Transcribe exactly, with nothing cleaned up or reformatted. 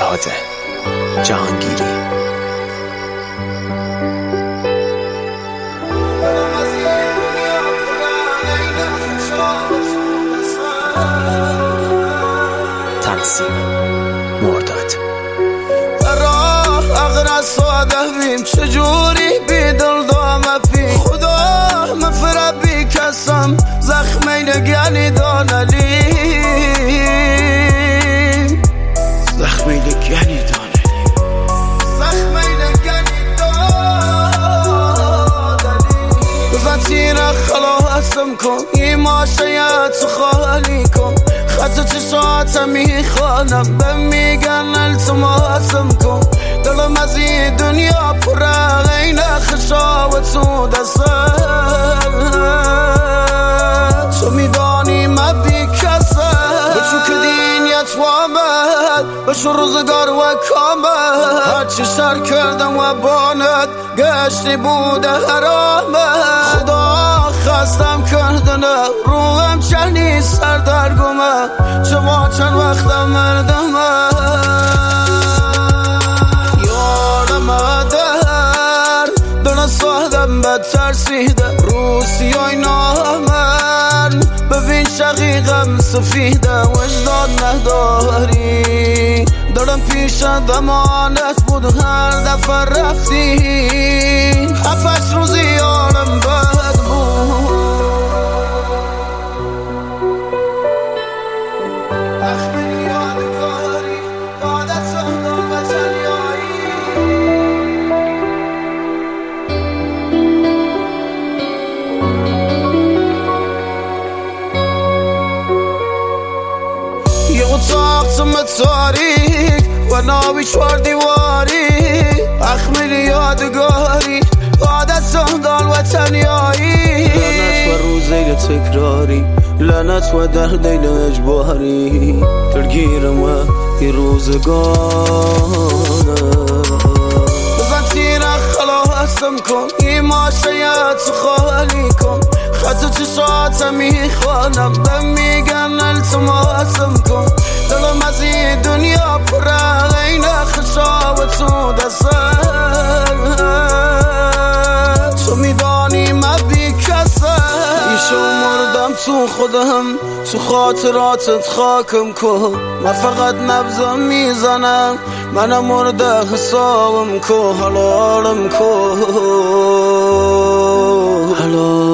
فرهاد جهانگیری. تنظیم مرداد. راه اغرا ساده بیم چجوری بی دل دامه پی خدا مفره بی کسم زخمی نگنی دانلیم زخمی نگنی دانلیم زخمی نگنی دانلیم بزن تیر خلاصم کن این ماشیت خالی کن خط چشاتم میخوانم به میگن التماسم کن دلم از این دنیا پره این خشاوت تو دستم تو میدانی من بی کسم بچو که دینیت و آمد بشو روزگار و کامد هرچی شر کردم و بانت گشتی بوده حرامت خدا خستم کردنه روحم چنی سردرگمه چما چند وقتم مردمه یارم در دونه سادم بد ترسیده روسیای نامن ببین شقیقم سفیده وجدان نداری دارم پیش دمانت بود هر دفعه رفتی هفتش روزی یارم بد بود اخمینی یادگاری عادت سهدان و تنیایی یه اتاق تم تاریک و ناوی چوار دیواری اخمینی یادگاری عادت سهدان و تنیایی لعنت و روزه تکراری لعنت و در دیل اجباری ترگیرم و این روزگانه بزن تیر خلاصم کن این ماشیت خالی کن خط چشاتم میخوانم به میگن التماسم کن دلم از این دنیا پره این خشاوت تو دستم تو میدانی من بی کسم ایشو مردم تو خودم تو خاطراتت خاکم کن من فقط نبزم میزنم منم مرده حسابم کن حلالم کن حلال